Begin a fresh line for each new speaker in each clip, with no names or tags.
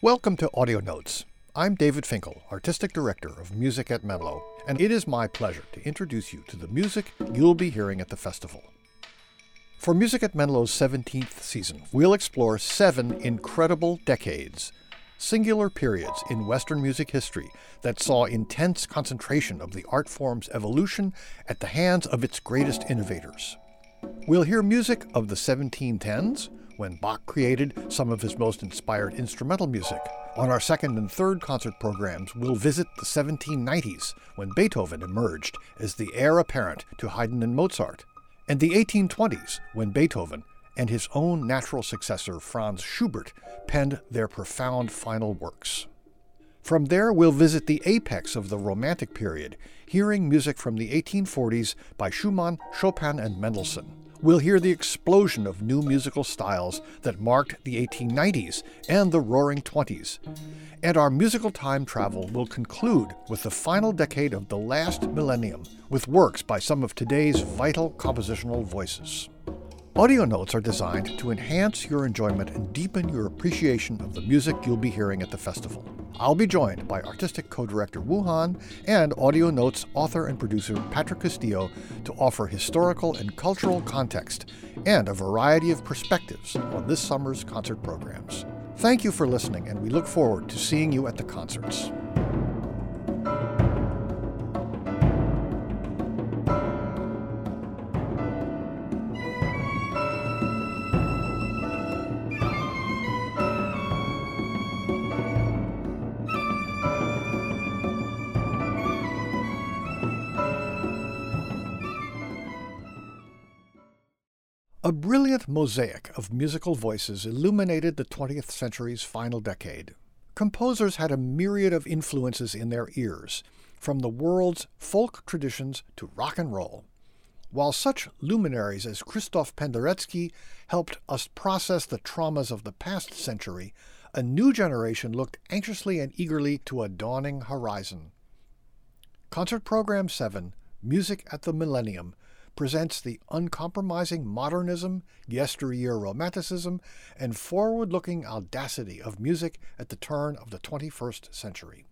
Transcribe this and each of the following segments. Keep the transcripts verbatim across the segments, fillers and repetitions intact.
Welcome to Audio Notes. I'm David Finkel, Artistic Director of Music at Menlo, and it is my pleasure to introduce you to the music you'll be hearing at the festival. For Music at Menlo's seventeenth season, we'll explore seven incredible decades, singular periods in Western music history that saw intense concentration of the art form's evolution at the hands of its greatest innovators. We'll hear music of the seventeen tens, when Bach created some of his most inspired instrumental music. On our second and third concert programs, we'll visit the seventeen nineties, when Beethoven emerged as the heir apparent to Haydn and Mozart, and the eighteen twenties, when Beethoven and his own natural successor, Franz Schubert, penned their profound final works. From there, we'll visit the apex of the Romantic period, hearing music from the eighteen forties by Schumann, Chopin, and Mendelssohn. We'll hear the explosion of new musical styles that marked the eighteen nineties and the Roaring Twenties. And our musical time travel will conclude with the final decade of the last millennium, with works by some of today's vital compositional voices. Audio notes are designed to enhance your enjoyment and deepen your appreciation of the music you'll be hearing at the festival. I'll be joined by artistic co-director Wu Han and Audio Notes author and producer Patrick Castillo to offer historical and cultural context and a variety of perspectives on this summer's concert programs. Thank you for listening, and we look forward to seeing you at the concerts. A brilliant mosaic of musical voices illuminated the twentieth century's final decade. Composers had a myriad of influences in their ears, from the world's folk traditions to rock and roll. While such luminaries as Krzysztof Penderecki helped us process the traumas of the past century, a new generation looked anxiously and eagerly to a dawning horizon. Concert Program seven, Music at the Millennium, presents the uncompromising modernism, yesteryear romanticism, and forward-looking audacity of music at the turn of the twenty-first century.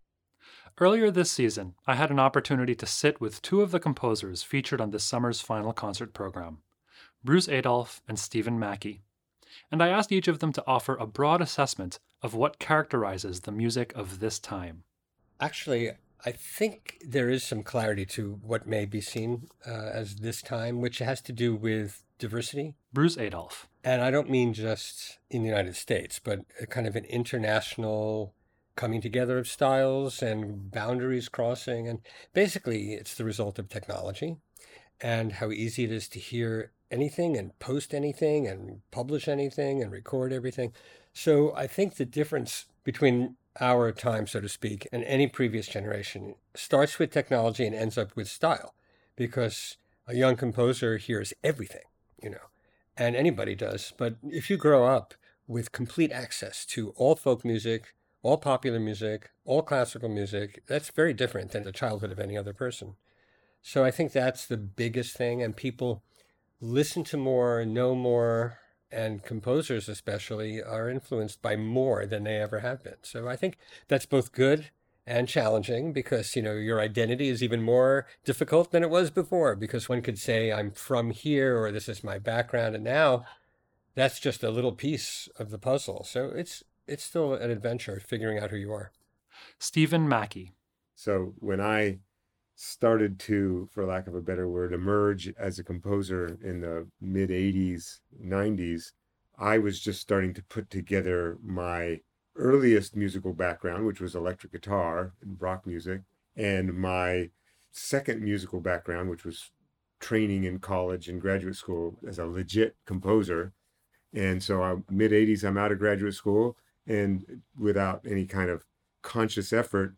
Earlier this season, I had an opportunity to sit with two of the composers featured on this summer's final concert program, Bruce Adolphe and Stephen Mackey, and I asked each of them to offer a broad assessment of what characterizes the music of this time.
Actually, I think there is some clarity to what may be seen uh, as this time, which has to do with diversity.
Bruce Adolphe.
And I don't mean just in the United States, but a kind of an international coming together of styles and boundaries crossing. And basically, it's the result of technology and how easy it is to hear anything and post anything and publish anything and record everything. So I think the difference between our time, so to speak, and any previous generation starts with technology and ends up with style, because a young composer hears everything, you know, and anybody does. But if you grow up with complete access to all folk music, all popular music, all classical music, that's very different than the childhood of any other person. So I think that's the biggest thing, and people listen to more, know more, and composers especially are influenced by more than they ever have been. So I think that's both good and challenging, because, you know, your identity is even more difficult than it was before, because one could say I'm from here or this is my background, and now that's just a little piece of the puzzle. So it's it's still an adventure figuring out who you are.
Stephen Mackey.
So when I started to, for lack of a better word, emerge as a composer in the mid-eighties, nineties, I was just starting to put together my earliest musical background, which was electric guitar and rock music, and my second musical background, which was training in college and graduate school as a legit composer. And so I'm mid-eighties, I'm out of graduate school, and without any kind of conscious effort,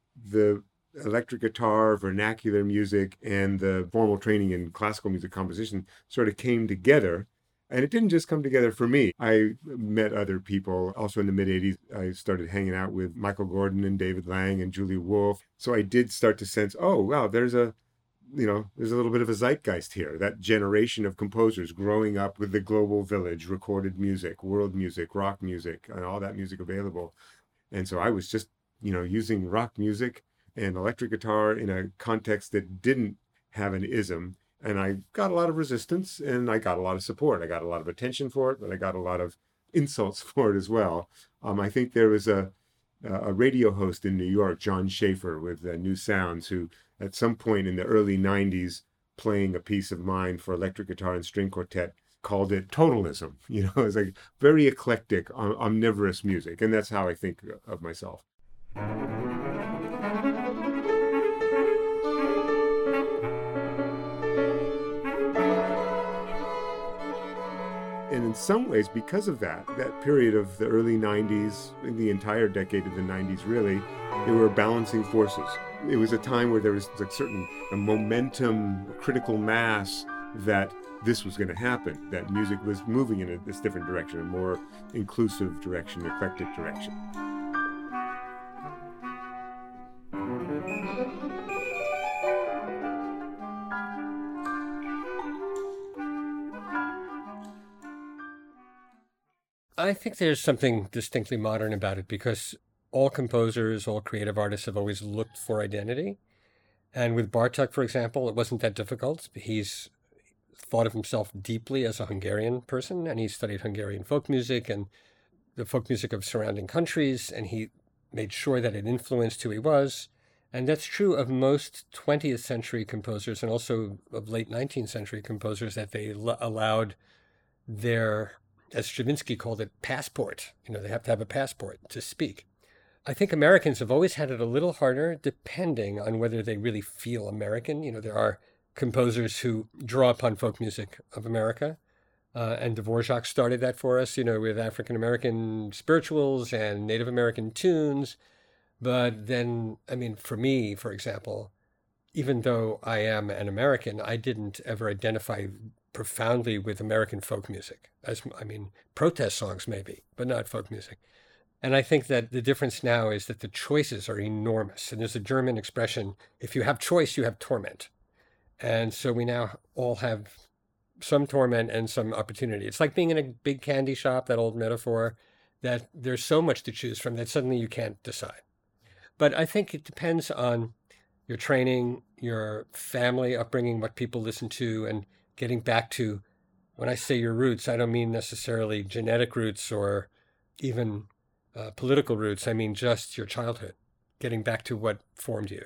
the electric guitar, vernacular music, and the formal training in classical music composition sort of came together. And it didn't just come together for me. I met other people. Also in the mid-eighties, I started hanging out with Michael Gordon and David Lang and Julia Wolf. So I did start to sense, oh, wow, there's a you know, there's a little bit of a zeitgeist here. That generation of composers growing up with the global village, recorded music, world music, rock music, and all that music available. And so I was just, you know, using rock music and electric guitar in a context that didn't have an ism. And I got a lot of resistance and I got a lot of support. I got a lot of attention for it, but I got a lot of insults for it as well. Um, I think there was a, a radio host in New York, John Schaefer with uh, New Sounds, who at some point in the early nineties, playing a piece of mine for electric guitar and string quartet, called it totalism. You know, it's like very eclectic, om- omnivorous music. And that's how I think of myself. And in some ways, because of that, that period of the early nineties, the entire decade of the nineties, really, they were balancing forces. It was a time where there was a certain a momentum, a critical mass that this was going to happen, that music was moving in a, this different direction, a more inclusive direction, eclectic direction.
I think there's something distinctly modern about it because all composers, all creative artists have always looked for identity. And with Bartók, for example, it wasn't that difficult. He's thought of himself deeply as a Hungarian person, and he studied Hungarian folk music and the folk music of surrounding countries, and he made sure that it influenced who he was. And that's true of most twentieth century composers and also of late nineteenth century composers, that they l- allowed their, as Stravinsky called it, passport. You know, they have to have a passport to speak. I think Americans have always had it a little harder, depending on whether they really feel American. You know, there are composers who draw upon folk music of America, uh, and Dvorak started that for us, you know, with African-American spirituals and Native American tunes. But then, I mean, for me, for example, even though I am an American, I didn't ever identify profoundly with American folk music. As I mean, protest songs maybe, but not folk music. And I think that the difference now is that the choices are enormous. And there's a German expression, if you have choice, you have torment. And so we now all have some torment and some opportunity. It's like being in a big candy shop, that old metaphor, that there's so much to choose from that suddenly you can't decide. But I think it depends on your training, your family upbringing, what people listen to, and getting back to, when I say your roots, I don't mean necessarily genetic roots or even uh, political roots. I mean just your childhood, getting back to what formed you.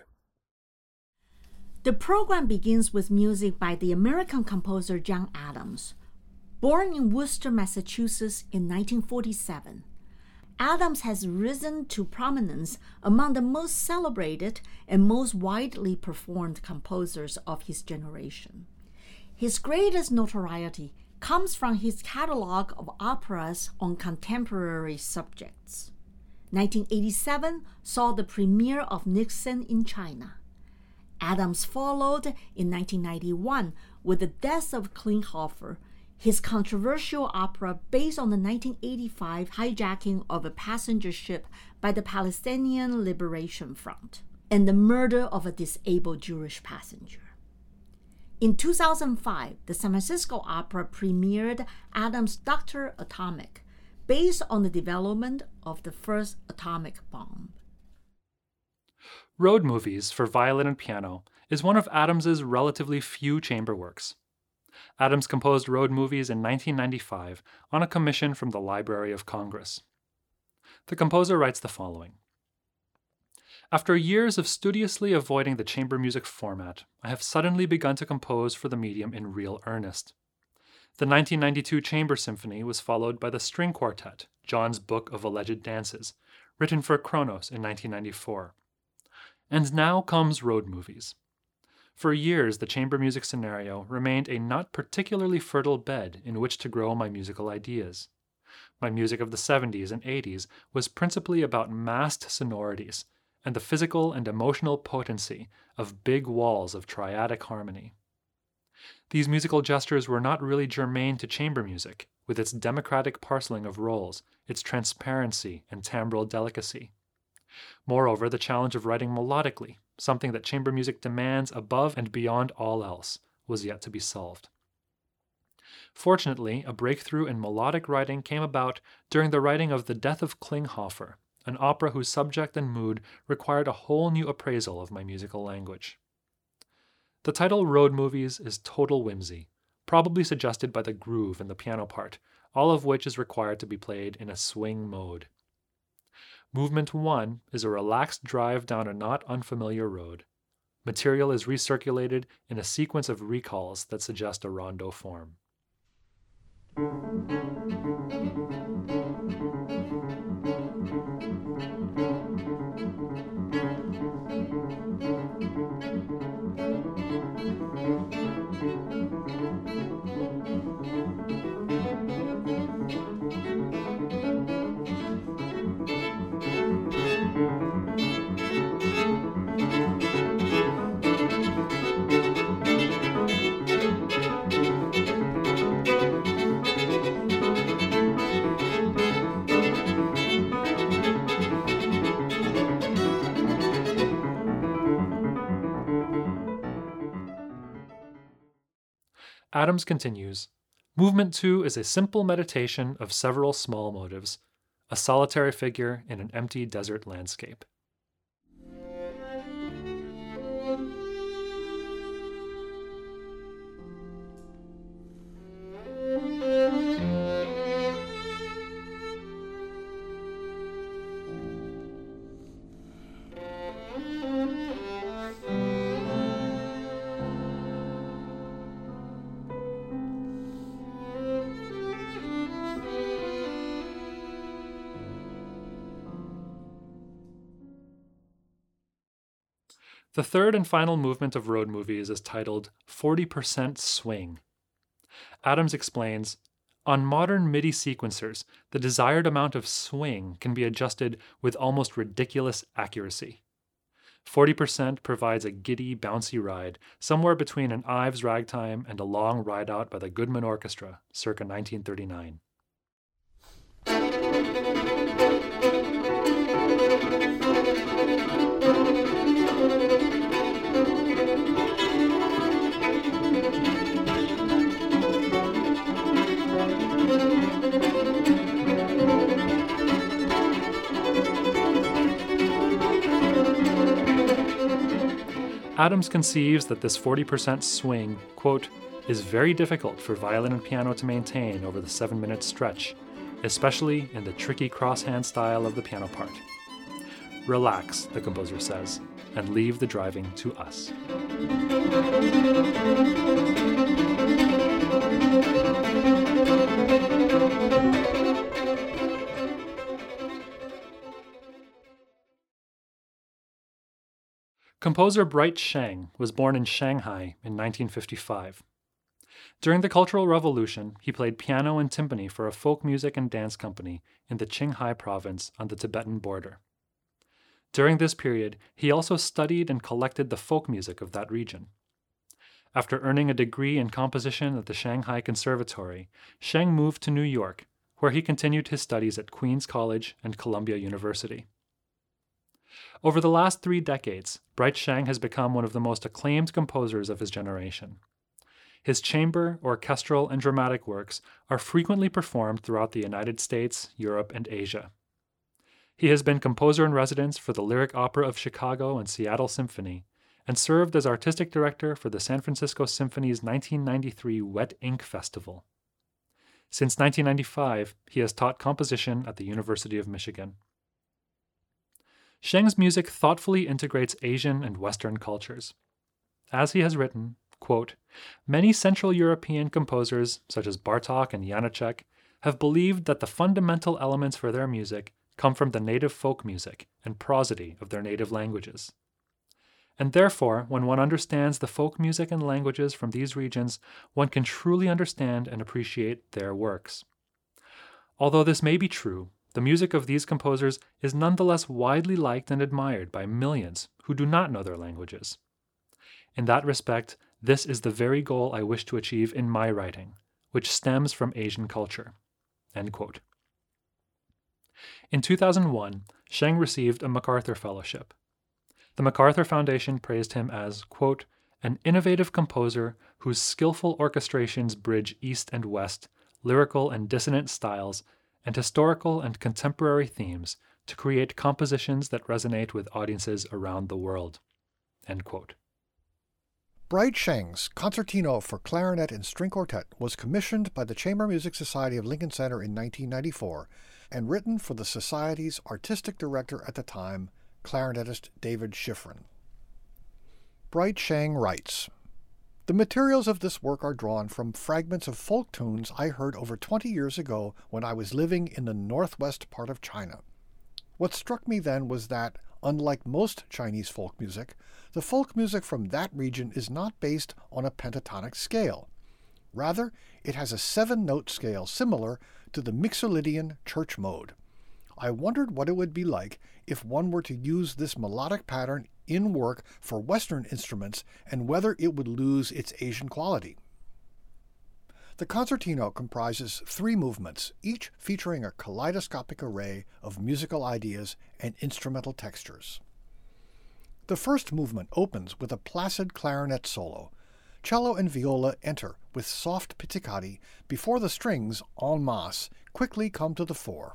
The program begins with music by the American composer John Adams. Born in Worcester, Massachusetts in nineteen forty-seven, Adams has risen to prominence among the most celebrated and most widely performed composers of his generation. His greatest notoriety comes from his catalog of operas on contemporary subjects. nineteen eighty-seven saw the premiere of Nixon in China. Adams followed in nineteen ninety-one with The Death of Klinghoffer, his controversial opera based on the nineteen eighty-five hijacking of a passenger ship by the Palestinian Liberation Front and the murder of a disabled Jewish passenger. In two thousand five, the San Francisco Opera premiered Adams' Doctor Atomic, based on the development of the first atomic bomb.
Road Movies for Violin and Piano is one of Adams's relatively few chamber works. Adams composed Road Movies in nineteen ninety-five on a commission from the Library of Congress. The composer writes the following. After years of studiously avoiding the chamber music format, I have suddenly begun to compose for the medium in real earnest. The nineteen ninety-two Chamber Symphony was followed by the String Quartet, John's Book of Alleged Dances, written for Kronos in nineteen ninety-four. And now comes Road Movies. For years, the chamber music scenario remained a not particularly fertile bed in which to grow my musical ideas. My music of the seventies and eighties was principally about massed sonorities and the physical and emotional potency of big walls of triadic harmony. These musical gestures were not really germane to chamber music, with its democratic parceling of roles, its transparency and timbral delicacy. Moreover, the challenge of writing melodically, something that chamber music demands above and beyond all else, was yet to be solved. Fortunately, a breakthrough in melodic writing came about during the writing of The Death of Klinghoffer, an opera whose subject and mood required a whole new appraisal of my musical language. The title Road Movies is total whimsy, probably suggested by the groove in the piano part, all of which is required to be played in a swing mode. Movement one is a relaxed drive down a not unfamiliar road. Material is recirculated in a sequence of recalls that suggest a rondo form. Adams continues, Movement two is a simple meditation of several small motives, a solitary figure in an empty desert landscape. The third and final movement of Road Movies is titled forty percent Swing. Adams explains, on modern MIDI sequencers, the desired amount of swing can be adjusted with almost ridiculous accuracy. forty percent provides a giddy, bouncy ride, somewhere between an Ives ragtime and a long ride out by the Goodman Orchestra, circa nineteen thirty-nine. Adams conceives that this forty percent swing, quote, is very difficult for violin and piano to maintain over the seven-minute stretch, especially in the tricky crosshand style of the piano part. Relax, the composer says, and leave the driving to us. Composer Bright Sheng was born in Shanghai in nineteen fifty-five. During the Cultural Revolution, he played piano and timpani for a folk music and dance company in the Qinghai province on the Tibetan border. During this period, he also studied and collected the folk music of that region. After earning a degree in composition at the Shanghai Conservatory, Sheng moved to New York, where he continued his studies at Queens College and Columbia University. Over the last three decades, Bright Sheng has become one of the most acclaimed composers of his generation. His chamber, orchestral, and dramatic works are frequently performed throughout the United States, Europe, and Asia. He has been composer-in-residence for the Lyric Opera of Chicago and Seattle Symphony, and served as artistic director for the San Francisco Symphony's nineteen ninety-three Wet Ink Festival. Since nineteen ninety-five, he has taught composition at the University of Michigan. Sheng's music thoughtfully integrates Asian and Western cultures. As he has written, quote, many Central European composers, such as Bartók and Janáček, have believed that the fundamental elements for their music come from the native folk music and prosody of their native languages. And therefore, when one understands the folk music and languages from these regions, one can truly understand and appreciate their works. Although this may be true, the music of these composers is nonetheless widely liked and admired by millions who do not know their languages. In that respect, this is the very goal I wish to achieve in my writing, which stems from Asian culture. End quote. In two thousand one, Sheng received a MacArthur Fellowship. The MacArthur Foundation praised him as, quote, an innovative composer whose skillful orchestrations bridge East and West, lyrical and dissonant styles, and historical and contemporary themes to create compositions that resonate with audiences around the world. End quote.
Bright Sheng's Concertino for Clarinet and String Quartet was commissioned by the Chamber Music Society of Lincoln Center in nineteen ninety-four and written for the Society's artistic director at the time, clarinetist David Schifrin. Bright Sheng writes, the materials of this work are drawn from fragments of folk tunes I heard over twenty years ago when I was living in the northwest part of China. What struck me then was that, unlike most Chinese folk music, the folk music from that region is not based on a pentatonic scale. Rather, it has a seven-note scale similar to the Mixolydian church mode. I wondered what it would be like if one were to use this melodic pattern in work for Western instruments and whether it would lose its Asian quality. The concertino comprises three movements, each featuring a kaleidoscopic array of musical ideas and instrumental textures. The first movement opens with a placid clarinet solo. Cello and viola enter with soft pizzicati before the strings, en masse, quickly come to the fore.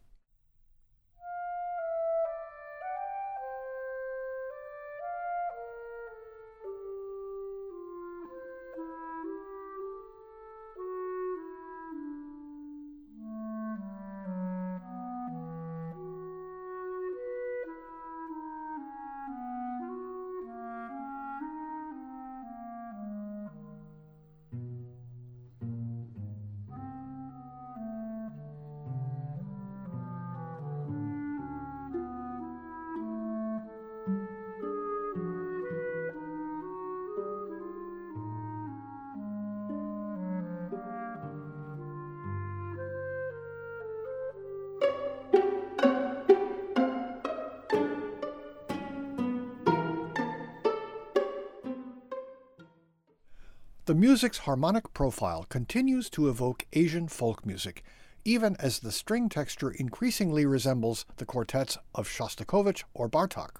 The music's harmonic profile continues to evoke Asian folk music, even as the string texture increasingly resembles the quartets of Shostakovich or Bartók.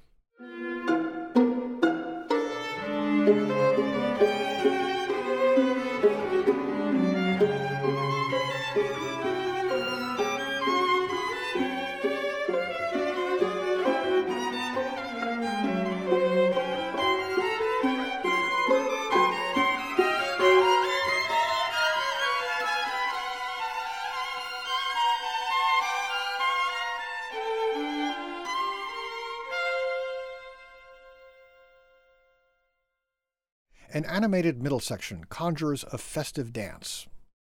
An animated middle section conjures a festive dance.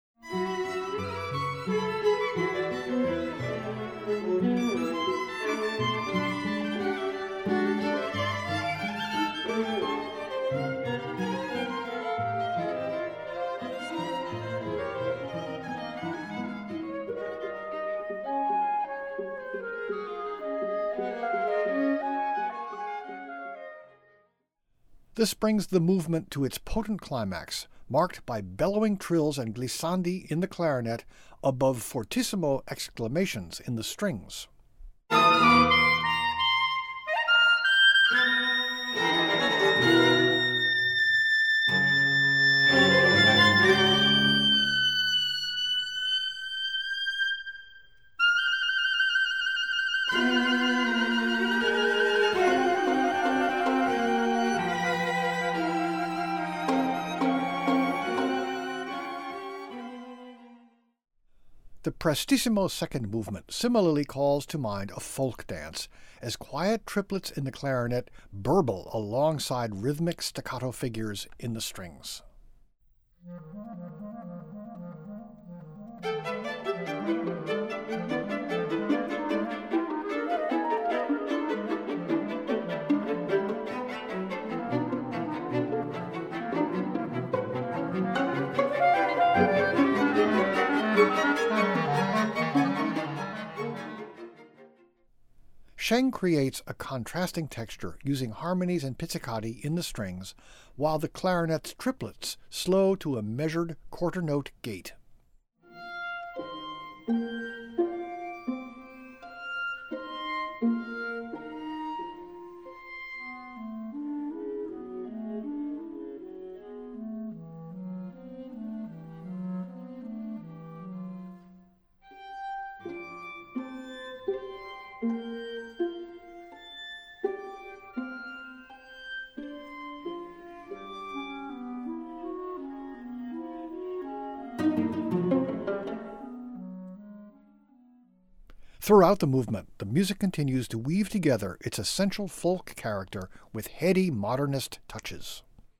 This brings the movement to its potent climax, marked by bellowing trills and glissandi in the clarinet above fortissimo exclamations in the strings. The prestissimo second movement similarly calls to mind a folk dance, as quiet triplets in the clarinet burble alongside rhythmic staccato figures in the strings. Sheng creates a contrasting texture using harmonies and pizzicati in the strings, while the clarinet's triplets slow to a measured quarter-note gait. Throughout the movement, the music continues to weave together its essential folk character with heady modernist touches.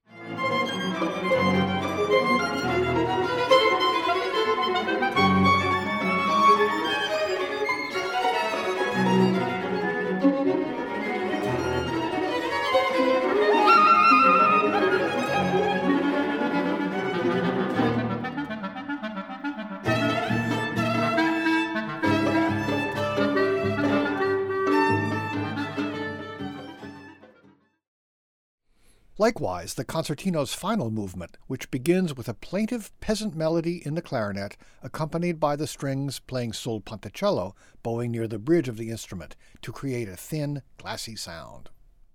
Likewise, the concertino's final movement, which begins with a plaintive peasant melody in the clarinet, accompanied by the strings playing sul ponticello, bowing near the bridge of the instrument, to create a thin, glassy sound.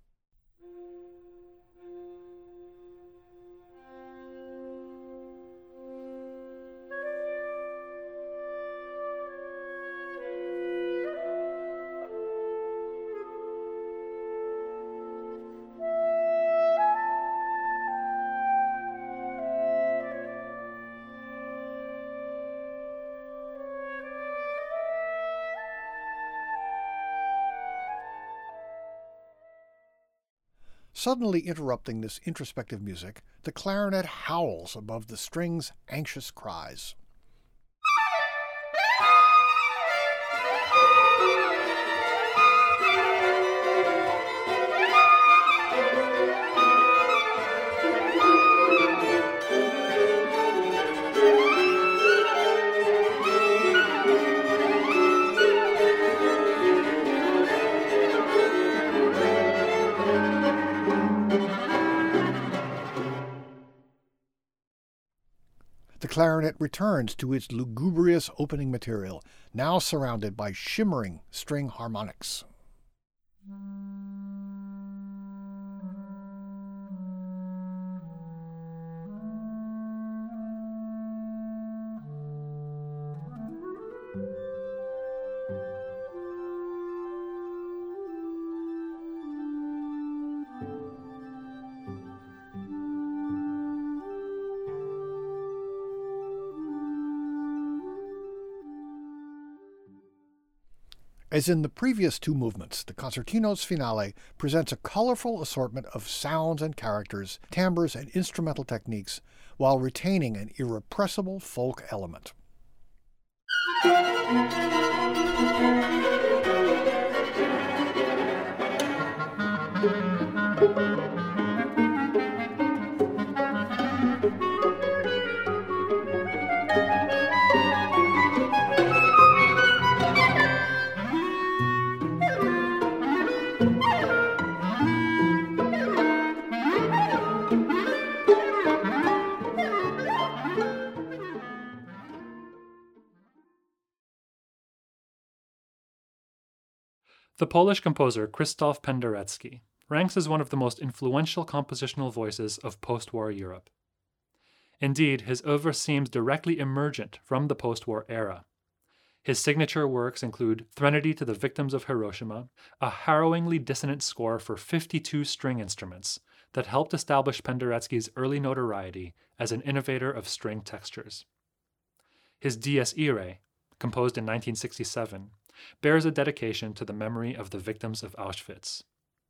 Suddenly interrupting this introspective music, the clarinet howls above the strings' anxious cries. The clarinet returns to its lugubrious opening material, now surrounded by shimmering string harmonics. As in the previous two movements, the concertino's finale presents a colorful assortment of sounds and characters, timbres and instrumental techniques, while retaining an irrepressible folk element.
The Polish composer Krzysztof Penderecki ranks as one of the most influential compositional voices of post-war Europe. Indeed, his oeuvre seems directly emergent from the post-war era. His signature works include Threnody to the Victims of Hiroshima, a harrowingly dissonant score for fifty-two string instruments that helped establish Penderecki's early notoriety as an innovator of string textures. His Dies Irae, composed in nineteen sixty-seven, bears a dedication to the memory of the victims of Auschwitz.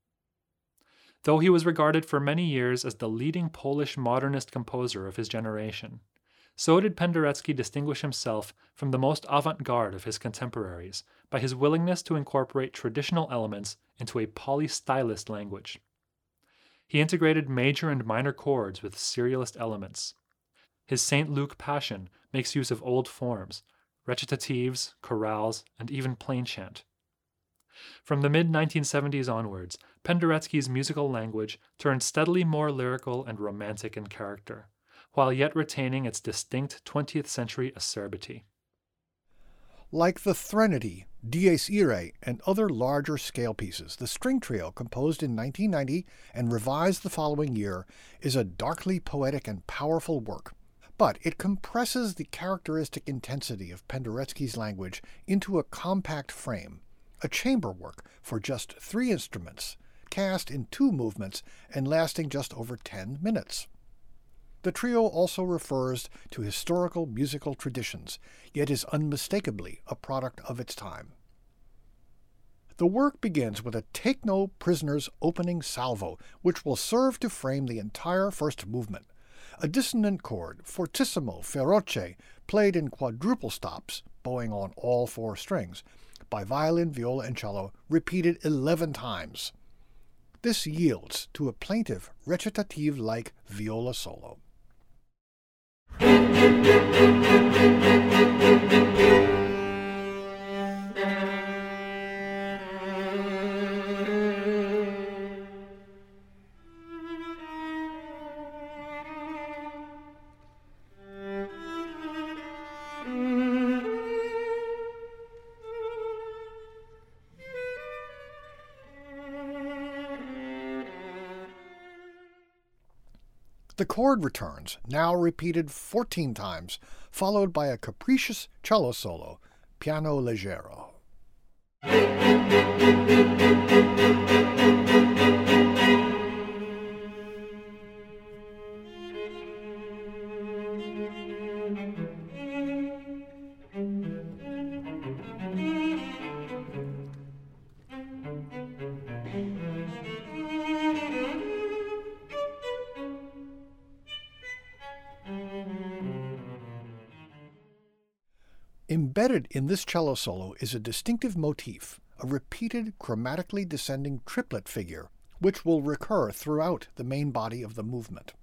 Though he was regarded for many years as the leading Polish modernist composer of his generation, so did Penderecki distinguish himself from the most avant-garde of his contemporaries by his willingness to incorporate traditional elements into a polystylist language. He integrated major and minor chords with serialist elements. His Saint Luke Passion makes use of old forms, recitatives, chorales, and even plain chant. From the mid nineteen seventies onwards, Penderecki's musical language turned steadily more lyrical and romantic in character, while yet retaining its distinct twentieth century acerbity.
Like the Threnody, Dies Irae, and other larger scale pieces, the string trio, composed in nineteen ninety and revised the following year, is a darkly poetic and powerful work. But it compresses the characteristic intensity of Penderecki's language into a compact frame, a chamber work for just three instruments, cast in two movements and lasting just over ten minutes. The trio also refers to historical musical traditions, yet is unmistakably a product of its time. The work begins with a Take No Prisoners opening salvo, which will serve to frame the entire first movement. A dissonant chord, fortissimo feroce, played in quadruple stops, bowing on all four strings, by violin, viola, and cello, repeated eleven times. This yields to a plaintive, recitative-like viola solo. The chord returns, now repeated fourteen times, followed by a capricious cello solo, piano leggero. Embedded in this cello solo is a distinctive motif, a repeated chromatically descending triplet figure, which will recur throughout the main body of the movement.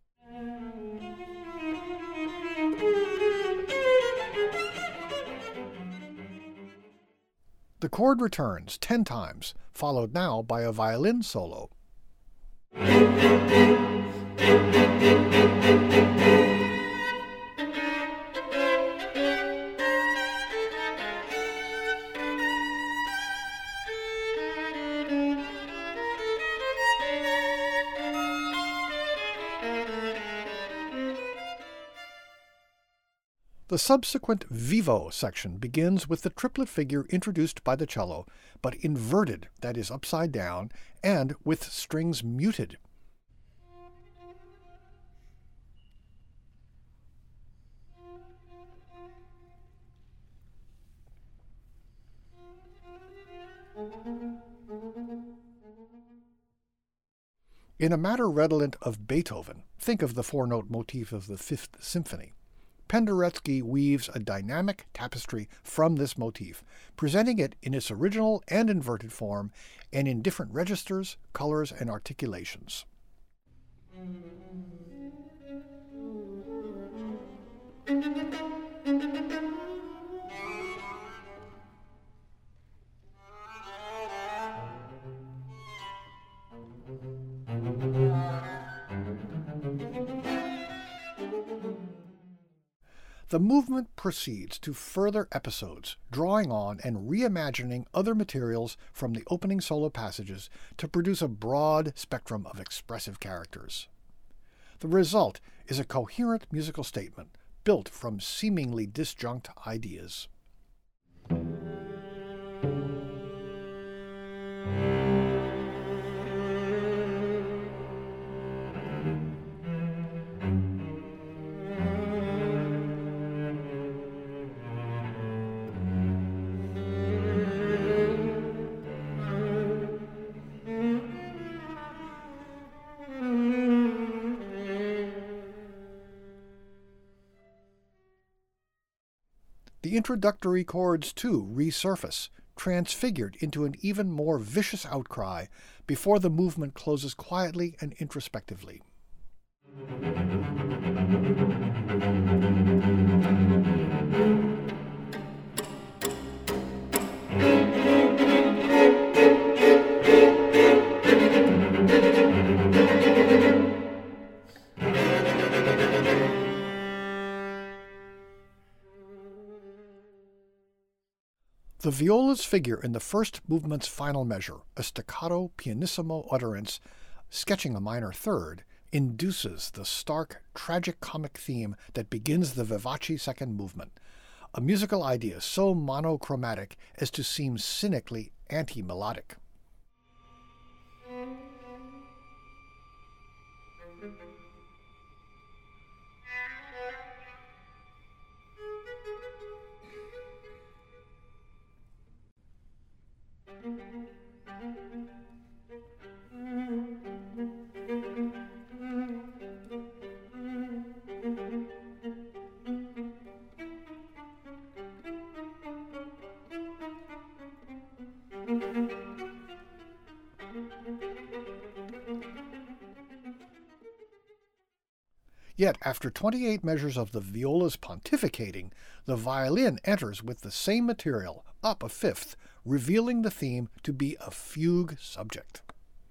The chord returns ten times, followed now by a violin solo. The subsequent vivo section begins with the triplet figure introduced by the cello, but inverted, that is, upside down, and with strings muted. In a matter redolent of Beethoven, think of the four-note motif of the Fifth Symphony. Penderecki weaves a dynamic tapestry from this motif, presenting it in its original and inverted form and in different registers, colors, and articulations. The movement proceeds to further episodes, drawing on and reimagining other materials from the opening solo passages to produce a broad spectrum of expressive characters. The result is a coherent musical statement built from seemingly disjunct ideas. The introductory chords, too, resurface, transfigured into an even more vicious outcry before the movement closes quietly and introspectively. The viola's figure in the first movement's final measure, a staccato pianissimo utterance sketching a minor third, induces the stark, tragic-comic theme that begins the vivace second movement, a musical idea so monochromatic as to seem cynically anti-melodic. Yet, after twenty-eight measures of the viola's pontificating, the violin enters with the same material, up a fifth, revealing the theme to be a fugue subject.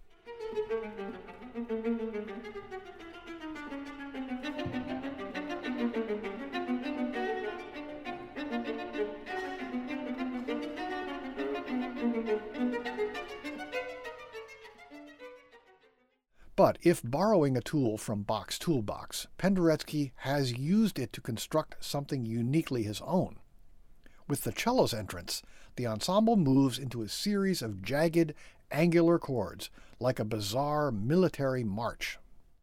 But if borrowing a tool from Bach's toolbox, Penderecki has used it to construct something uniquely his own. With the cello's entrance, the ensemble moves into a series of jagged, angular chords, like a bizarre military march.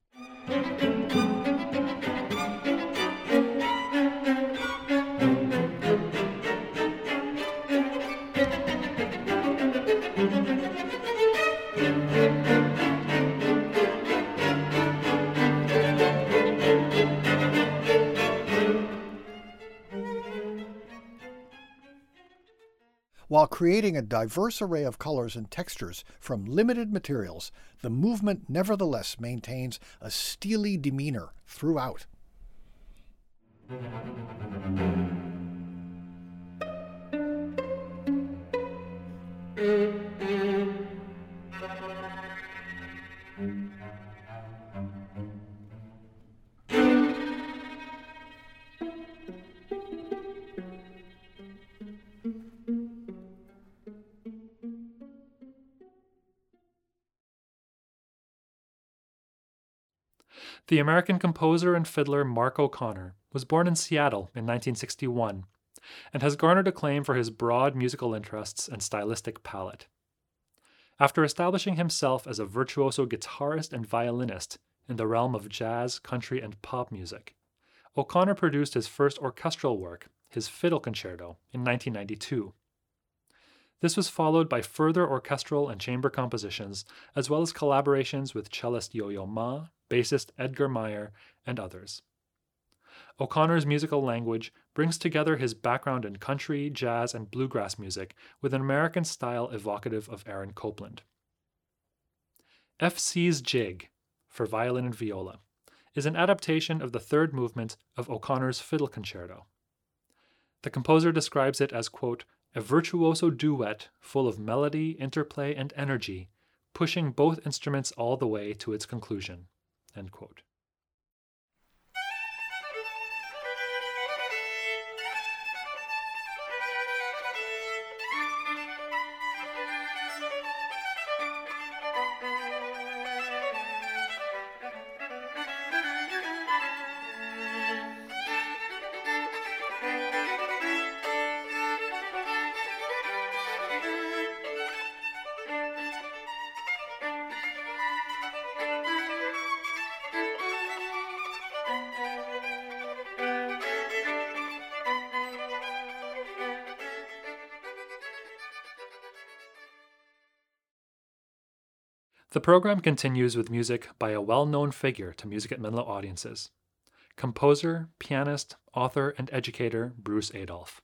While creating a diverse array of colors and textures from limited materials, the movement nevertheless maintains a steely demeanor throughout.
The American composer and fiddler Mark O'Connor was born in Seattle in nineteen sixty-one and has garnered acclaim for his broad musical interests and stylistic palette. After establishing himself as a virtuoso guitarist and violinist in the realm of jazz, country, and pop music, O'Connor produced his first orchestral work, his Fiddle Concerto, in nineteen ninety-two. This was followed by further orchestral and chamber compositions, as well as collaborations with cellist Yo-Yo Ma, bassist Edgar Meyer, and others. O'Connor's musical language brings together his background in country, jazz, and bluegrass music with an American style evocative of Aaron Copland. F C's Jig, for violin and viola, is an adaptation of the third movement of O'Connor's Fiddle Concerto. The composer describes it as, quote, a virtuoso duet full of melody, interplay, and energy, pushing both instruments all the way to its conclusion, end quote. The program continues with music by a well-known figure to Music at Menlo audiences, composer, pianist, author, and educator Bruce Adolphe.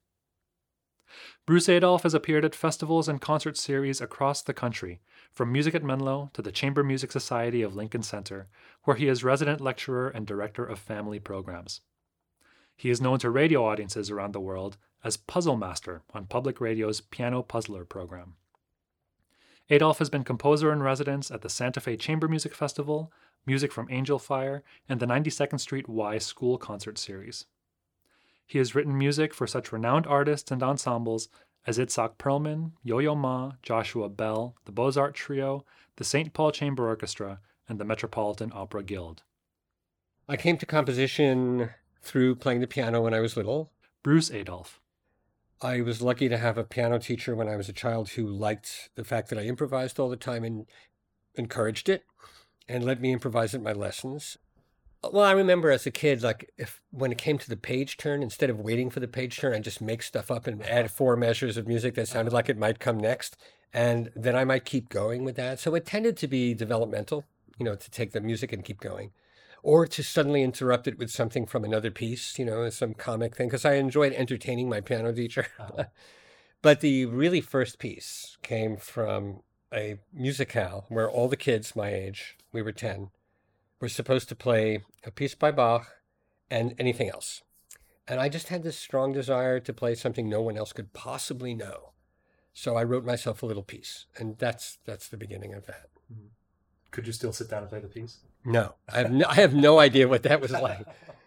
Bruce Adolphe has appeared at festivals and concert series across the country, from Music at Menlo to the Chamber Music Society of Lincoln Center, where he is resident lecturer and director of family programs. He is known to radio audiences around the world as Puzzle Master on Public Radio's Piano Puzzler program. Adolphe has been composer in residence at the Santa Fe Chamber Music Festival, Music from Angel Fire, and the ninety-second Street Y School Concert Series. He has written music for such renowned artists and ensembles as Itzhak Perlman, Yo-Yo Ma, Joshua Bell, the Beaux-Arts Trio, the Saint Paul Chamber Orchestra, and the Metropolitan Opera Guild.
I came to composition through playing the piano when I was little.
Bruce Adolphe.
I was lucky to have a piano teacher when I was a child who liked the fact that I improvised all the time and encouraged it and let me improvise at my lessons. Well, I remember as a kid, like if when it came to the page turn, instead of waiting for the page turn, I'd just make stuff up and add four measures of music that sounded like it might come next. And then I might keep going with that. So it tended to be developmental, you know, to take the music and keep going. Or to suddenly interrupt it with something from another piece, you know, some comic thing, because I enjoyed entertaining my piano teacher. Uh-huh. But the really first piece came from a musicale where all the kids my age, we were ten, were supposed to play a piece by Bach and anything else. And I just had this strong desire to play something no one else could possibly know. So I wrote myself a little piece, and that's that's the beginning of that.
Could you still sit down and play the piece?
No, I have no, I have no idea what that was like.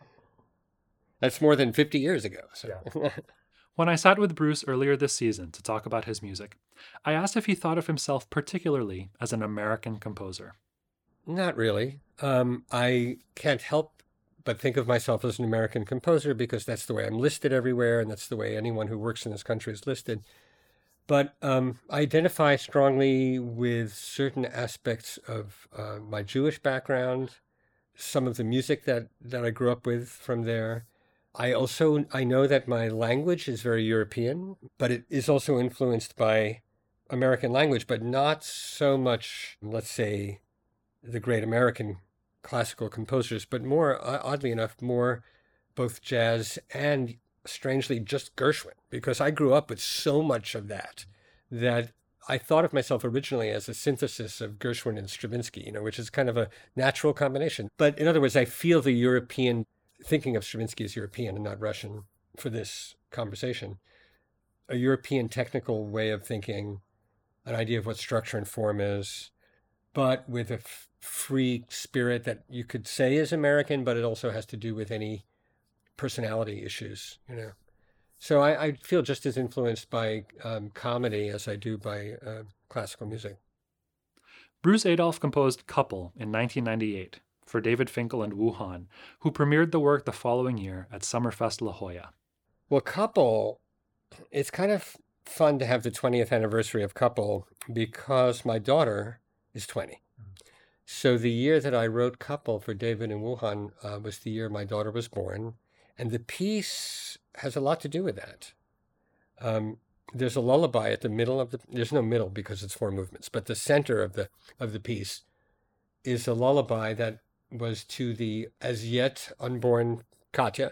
That's more than fifty years ago. So.
Yeah. When I sat with Bruce earlier this season to talk about his music, I asked if he thought of himself particularly as an American composer.
Not really. Um, I can't help but think of myself as an American composer because that's the way I'm listed everywhere, and that's the way anyone who works in this country is listed. But um, I identify strongly with certain aspects of uh, my Jewish background, some of the music that, that I grew up with from there. I also, I know that my language is very European, but it is also influenced by American language, but not so much, let's say, the great American classical composers, but more, oddly enough, more both jazz and, strangely, just Gershwin, because I grew up with so much of that, that I thought of myself originally as a synthesis of Gershwin and Stravinsky, you know, which is kind of a natural combination. But in other words, I feel the European, thinking of Stravinsky as European and not Russian for this conversation, a European technical way of thinking, an idea of what structure and form is, but with a f- free spirit that you could say is American, but it also has to do with any personality issues, you know. So I, I feel just as influenced by um, comedy as I do by uh, classical music.
Bruce Adolphe composed Couple in nineteen ninety-eight for David Finkel and Wu Han, who premiered the work the following year at Summerfest La Jolla.
Well, Couple, it's kind of fun to have the twentieth anniversary of Couple because my daughter is twenty. So the year that I wrote Couple for David and Wu Han uh, was the year my daughter was born. And the piece has a lot to do with that. Um, there's a lullaby at the middle of the, there's no middle because it's four movements, but the center of the of the piece is a lullaby that was to the as yet unborn Katya.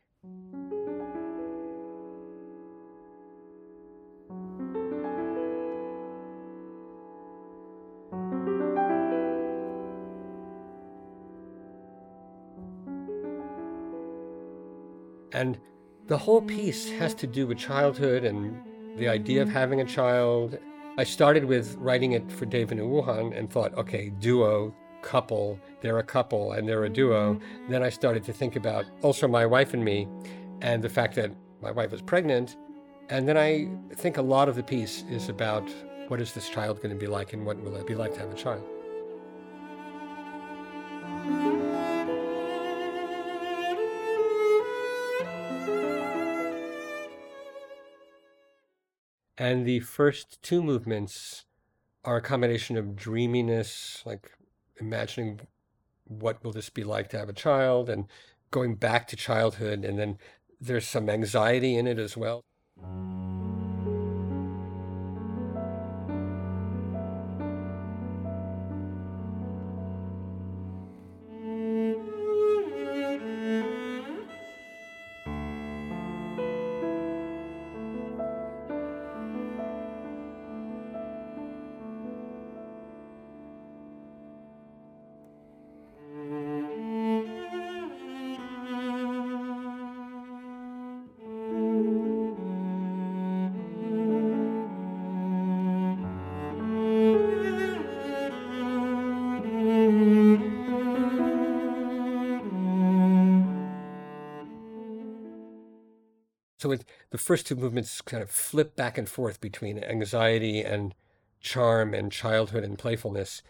And the whole piece has to do with childhood and the idea of having a child. I started with writing it for David and Wu Han and thought, okay, duo, couple, they're a couple and they're a duo. Then I started to think about also my wife and me and the fact that my wife was pregnant. And then I think a lot of the piece is about what is this child going to be like and what will it be like to have a child. And the first two movements are a combination of dreaminess, like imagining what will this be like to have a child and going back to childhood. And then there's some anxiety in it as well. So it, the first two movements kind of flip back and forth between anxiety and charm and childhood and playfulness.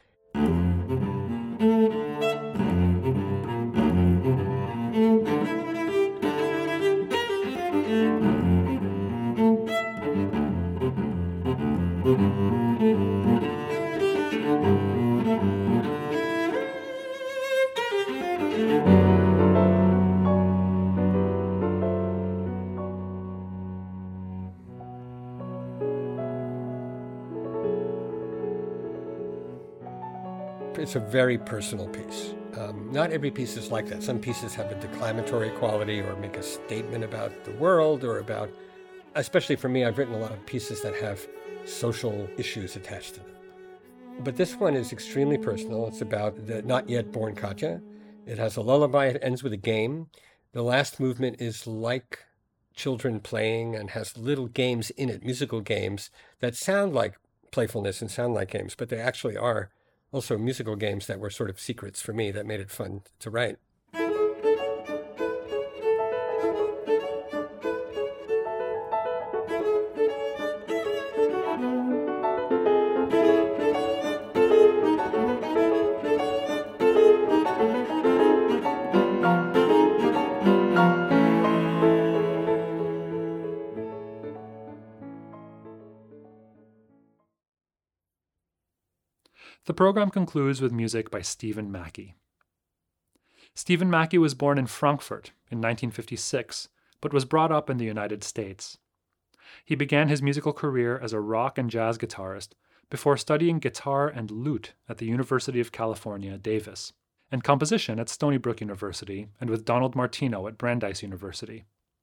It's a very personal piece. Um, not every piece is like that. Some pieces have a declamatory quality or make a statement about the world or about, especially for me, I've written a lot of pieces that have social issues attached to them. But this one is extremely personal. It's about the not yet born Katya. It has a lullaby. It ends with a game. The last movement is like children playing and has little games in it, musical games that sound like playfulness and sound like games, but they actually are also musical games that were sort of secrets for me that made it fun to write.
The program concludes with music by Stephen Mackey. Stephen Mackey was born in Frankfurt in nineteen fifty-six, but was brought up in the United States. He began his musical career as a rock and jazz guitarist before studying guitar and lute at the University of California, Davis, and composition at Stony Brook University and with Donald Martino at Brandeis University.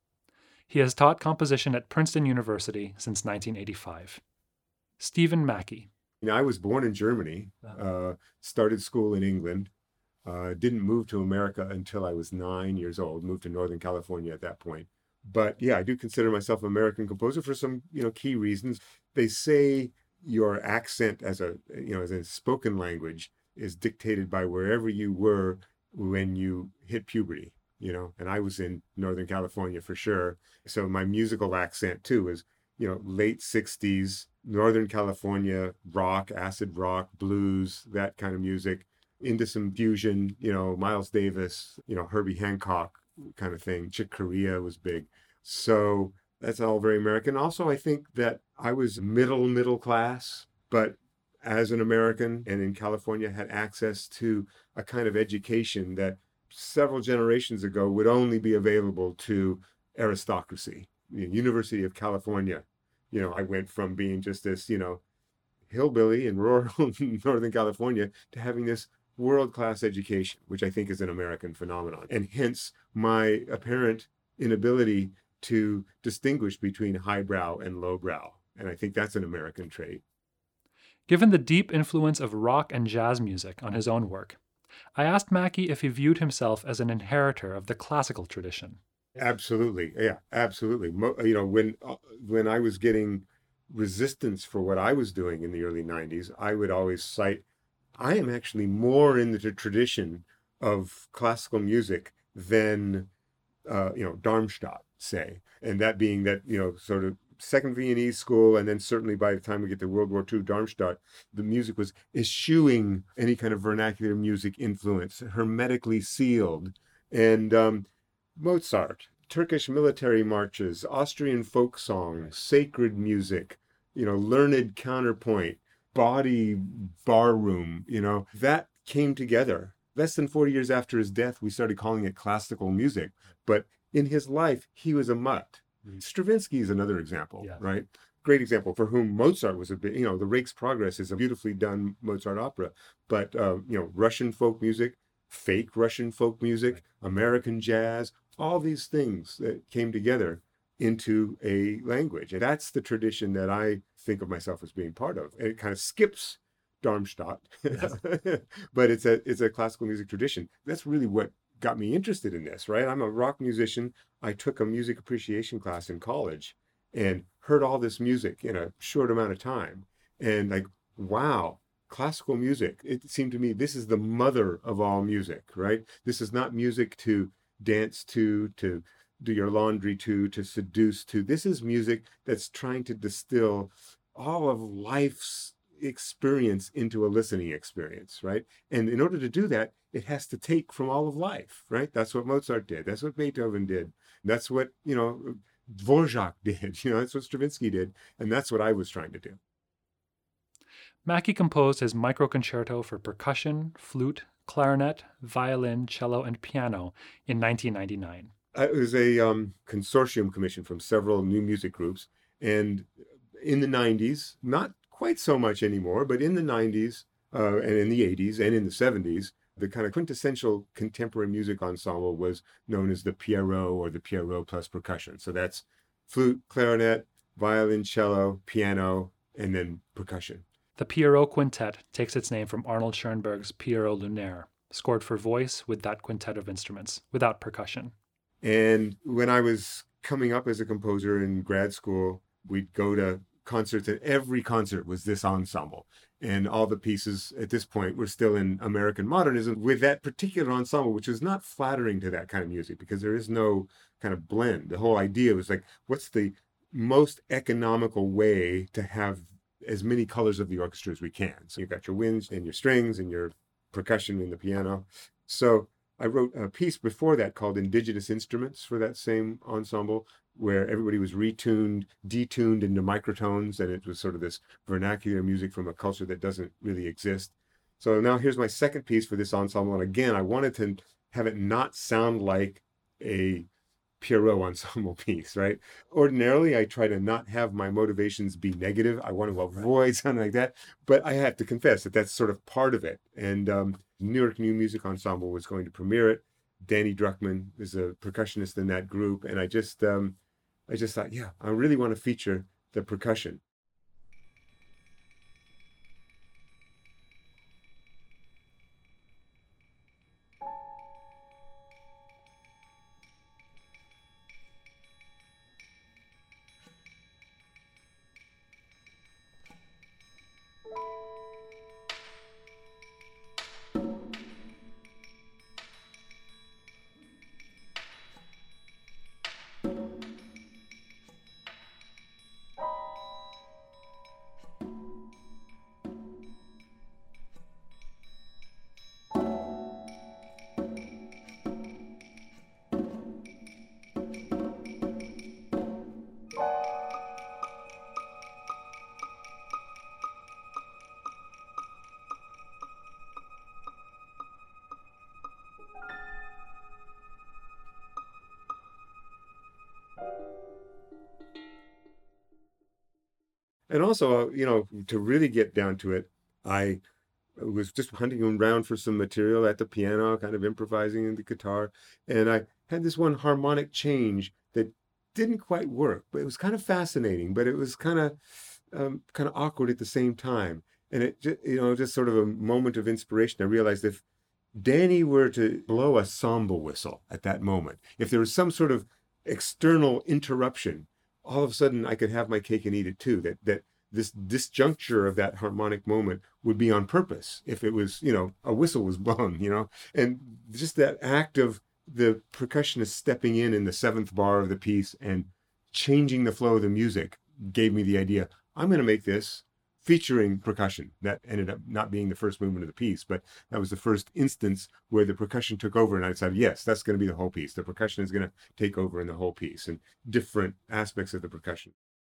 He has taught composition at Princeton University since nineteen eighty-five. Stephen Mackey.
You know, I was born in Germany, uh, started school in England, uh, didn't move to America until I was nine years old, moved to Northern California at that point. But yeah, I do consider myself an American composer for some, you know, key reasons. They say your accent as a, you know, as a spoken language is dictated by wherever you were when you hit puberty, you know, and I was in Northern California for sure. So my musical accent too is, you know, late sixties, Northern California, rock, acid rock, blues, that kind of music, into some fusion, you know, Miles Davis, you know, Herbie Hancock kind of thing. Chick Corea was big. So that's all very American. Also, I think that I was middle, middle class, but as an American and in California had access to a kind of education that several generations ago would only be available to aristocracy. The University of California. You know, I went from being just this, you know, hillbilly in rural Northern California to having this world-class education, which I think is an American phenomenon. And hence my apparent inability to distinguish between highbrow and lowbrow. And I think that's an American trait.
Given the deep influence of rock and jazz music on his own work, I asked Mackey if he viewed himself as an inheritor of the classical tradition.
Absolutely. Yeah, absolutely. Mo- you know, when uh, when I was getting resistance for what I was doing in the early nineties, I would always cite, I am actually more in the tradition of classical music than, uh, you know, Darmstadt, say. And that being that, you know, sort of second Viennese school, and then certainly by the time we get to World War Two, Darmstadt, the music was eschewing any kind of vernacular music influence, hermetically sealed. And, um, Mozart, Turkish military marches, Austrian folk songs, sacred music, you know, learned counterpoint, body barroom, you know, that came together. Less than forty years after his death, we started calling it classical music. But in his life, he was a mutt. Mm-hmm. Stravinsky is another example, yeah. Right? Great example for whom Mozart was a bit, you know, the Rake's Progress is a beautifully done Mozart opera. But, uh, you know, Russian folk music, fake Russian folk music, American jazz, all these things that came together into a language. And that's the tradition that I think of myself as being part of. And it kind of skips Darmstadt, yes. But it's a it's a classical music tradition. That's really what got me interested in this, right? I'm a rock musician. I took a music appreciation class in college and heard all this music in a short amount of time. And like, wow, classical music, it seemed to me this is the mother of all music, right? This is not music to dance to, to do your laundry to, to seduce to. This is music that's trying to distill all of life's experience into a listening experience, right? And in order to do that, it has to take from all of life, right? That's what Mozart did. That's what Beethoven did. That's what, you know, Dvorak did. You know, that's what Stravinsky did. And that's what I was trying to do.
Mackey composed his microconcerto for percussion, flute, clarinet, violin, cello, and piano in nineteen ninety-nine.
It was a um, consortium commission from several new music groups. And in the nineties, not quite so much anymore, but in the nineties uh, and in the eighties and in the seventies, the kind of quintessential contemporary music ensemble was known as the Pierrot or the Pierrot plus percussion. So that's flute, clarinet, violin, cello, piano, and then percussion.
The Pierrot Quintet takes its name from Arnold Schoenberg's Pierrot Lunaire, scored for voice with that quintet of instruments, without percussion.
And when I was coming up as a composer in grad school, we'd go to concerts, and every concert was this ensemble. And all the pieces at this point were still in American modernism with that particular ensemble, which was not flattering to that kind of music because there is no kind of blend. The whole idea was like, what's the most economical way to have as many colors of the orchestra as we can? So you've got your winds and your strings and your percussion and the piano. So I wrote a piece before that called Indigenous Instruments for that same ensemble, where everybody was retuned, detuned into microtones, and it was sort of this vernacular music from a culture that doesn't really exist. So now here's my second piece for this ensemble. And again, I wanted to have it not sound like a Pierrot ensemble piece, right? Ordinarily, I try to not have my motivations be negative. I want to avoid something like that. But I have to confess that that's sort of part of it. And um, New York New Music Ensemble was going to premiere it. Danny Druckmann is a percussionist in that group. And I just, um, I just thought, yeah, I really want to feature the percussion. And also, you know, to really get down to it, I was just hunting around for some material at the piano, kind of improvising in the guitar. And I had this one harmonic change that didn't quite work, but it was kind of fascinating, but it was kind of um, kind of awkward at the same time. And it, just, you know, just sort of a moment of inspiration. I realized if Danny were to blow a samba whistle at that moment, if there was some sort of external interruption, all of a sudden I could have my cake and eat it too. That that this disjuncture of that harmonic moment would be on purpose if it was, you know, a whistle was blown, you know, and just that act of the percussionist stepping in in the seventh bar of the piece and changing the flow of the music gave me the idea, I'm going to make this featuring percussion. That ended up not being the first movement of the piece, but that was the first instance where the percussion took over, and I decided, yes, that's going to be the whole piece. The percussion is going to take over in the whole piece and different aspects of the percussion.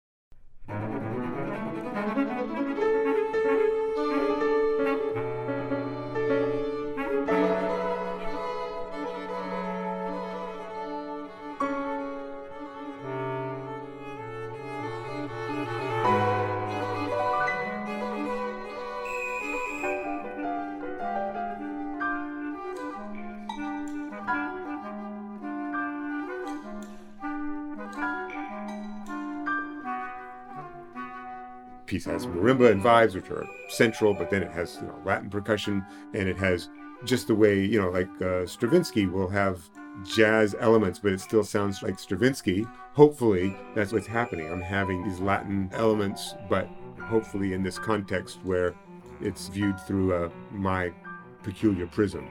Piece has marimba and vibes, which are central, but then it has, you know, Latin percussion, and it has just the way, you know, like uh, Stravinsky will have jazz elements, but it still sounds like Stravinsky. Hopefully, that's what's happening. I'm having these Latin elements, but hopefully in this context where it's viewed through uh, my peculiar prism.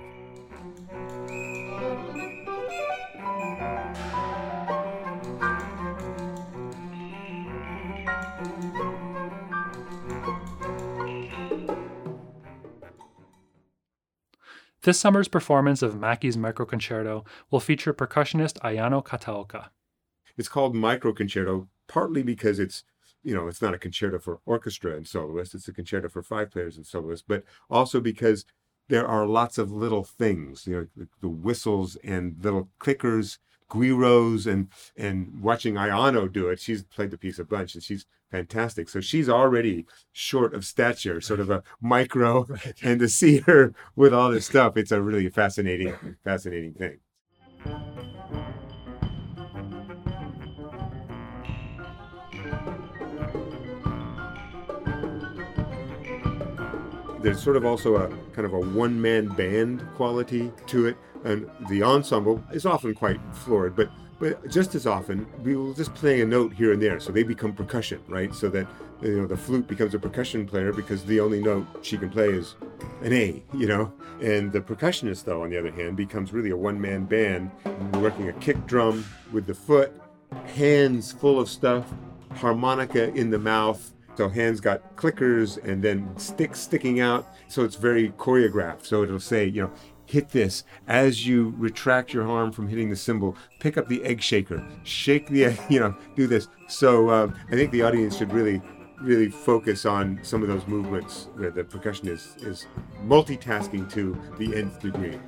This summer's performance of Mackie's Microconcerto will feature percussionist Ayano Kataoka.
It's called Microconcerto partly because it's, you know, it's not a concerto for orchestra and soloists, it's a concerto for five players and soloists, but also because there are lots of little things, you know, the, the whistles and little clickers, guiros, and and watching Ayano do it. She's played the piece a bunch, and she's fantastic. So she's already short of stature, sort of a micro, right. And to see her with all this stuff, it's a really fascinating, fascinating thing. There's sort of also a kind of a one-man band quality to it, and the ensemble is often quite florid, but but just as often we will just play a note here and there, so they become percussion, right? So that, you know, the flute becomes a percussion player because the only note she can play is an A, you know? And the percussionist, though, on the other hand, becomes really a one-man band, working a kick drum with the foot, hands full of stuff, harmonica in the mouth. So hands got clickers and then sticks sticking out. So it's very choreographed. So it'll say, you know, hit this. As you retract your arm from hitting the cymbal, pick up the egg shaker, shake the egg, you know, do this. So um, I think the audience should really, really focus on some of those movements where the percussion is, is multitasking to the nth degree.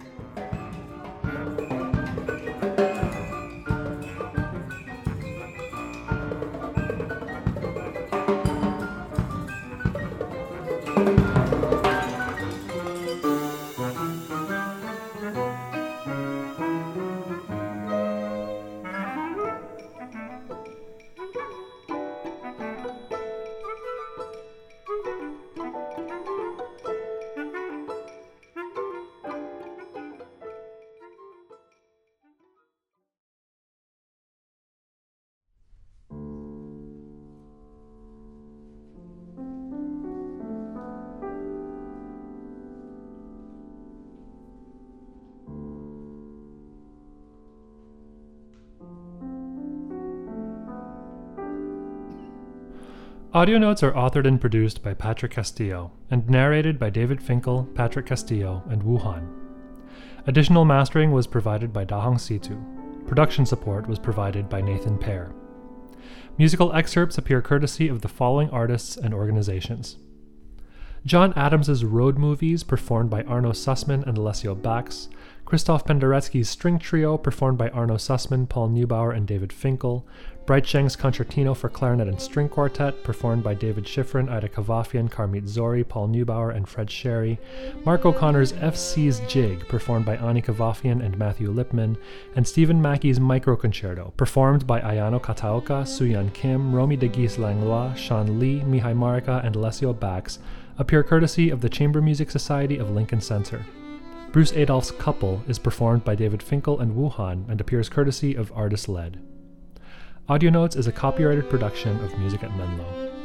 Audio notes are authored and produced by Patrick Castillo and narrated by David Finkel, Patrick Castillo, and Wu Han. Additional mastering was provided by Dahong Situ. Production support was provided by Nathan Pear. Musical excerpts appear courtesy of the following artists and organizations: John Adams' Road Movies, performed by Arno Sussman and Alessio Bax; Christoph Penderecki's String Trio, performed by Arno Sussman, Paul Neubauer, and David Finkel; Bright Sheng's Concertino for Clarinet and String Quartet, performed by David Schifrin, Ida Kavafian, Karmit Zori, Paul Neubauer, and Fred Sherry; Mark O'Connor's F C's Jig, performed by Ani Kavafian and Matthew Lipman; and Stephen Mackey's Microconcerto, performed by Ayano Kataoka, Suyan Kim, Romy de Guise Langlois, Sean Lee, Mihai Marika, and Alessio Bax, appear courtesy of the Chamber Music Society of Lincoln Center. Bruce Adolph's Couple is performed by David Finkel and Wu Han and appears courtesy of Artist Led. Audio Notes is a copyrighted production of Music at Menlo.